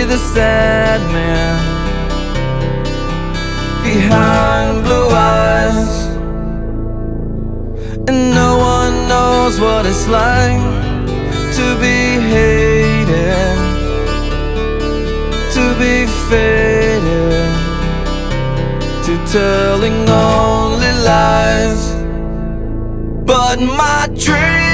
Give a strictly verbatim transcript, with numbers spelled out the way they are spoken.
the sad man behind blue eyes, and no one knows what it's like to be hated, to be faded, to telling only lies. But my dream